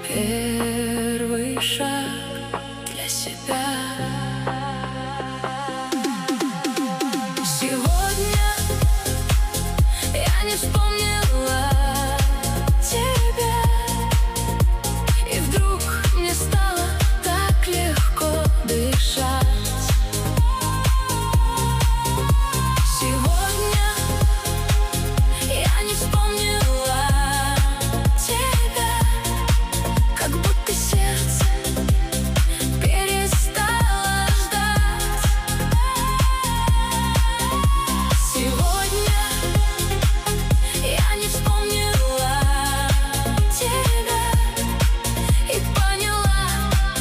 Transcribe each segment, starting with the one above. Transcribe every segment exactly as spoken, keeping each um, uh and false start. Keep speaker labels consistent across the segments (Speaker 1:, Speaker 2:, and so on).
Speaker 1: Первый шаг для себя. Сегодня я не вспомнила тебя, и вдруг мне стало так легко дышать. Сегодня я не вспомнила тебя, как будто сердце перестало ждать. Сегодня я не вспомнила тебя и поняла: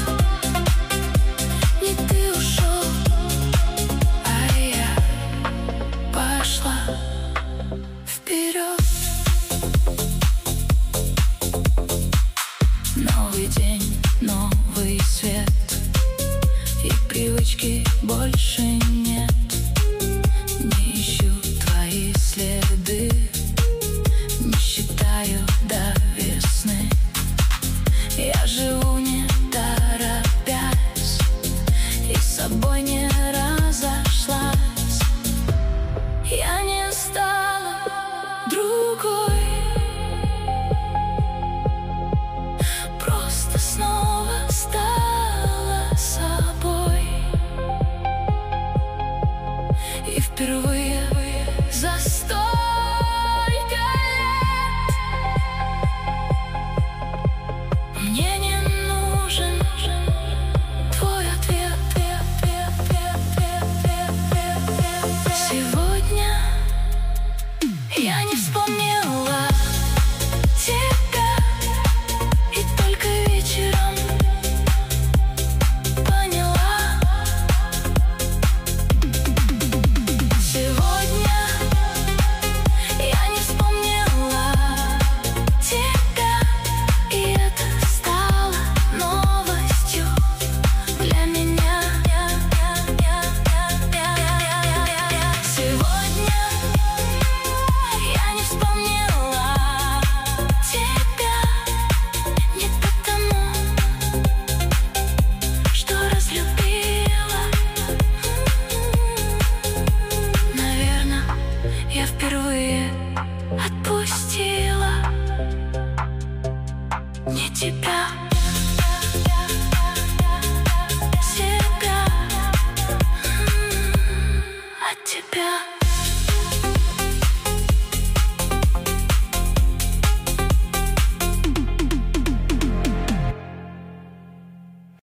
Speaker 1: не ты ушел, а я пошла вперед. Новый день, новый свет, и привычки больше нет. Не ищу твои следы, не считаю до весны. Я живу не торопясь, и с собой не разошлась. Я не стала другой, просто снова стала собой. И впервые за столько лет мне не нужен твой ответ. Сегодня я не вспомнила тебя, и только вечером поняла. Сегодня я не вспомнила тебя, и это стало новостью для меня. Сегодня я не вспомнила тебя не потому, что разлюбила. Наверное, я впервые отпустила не тебя, себя, а тебя.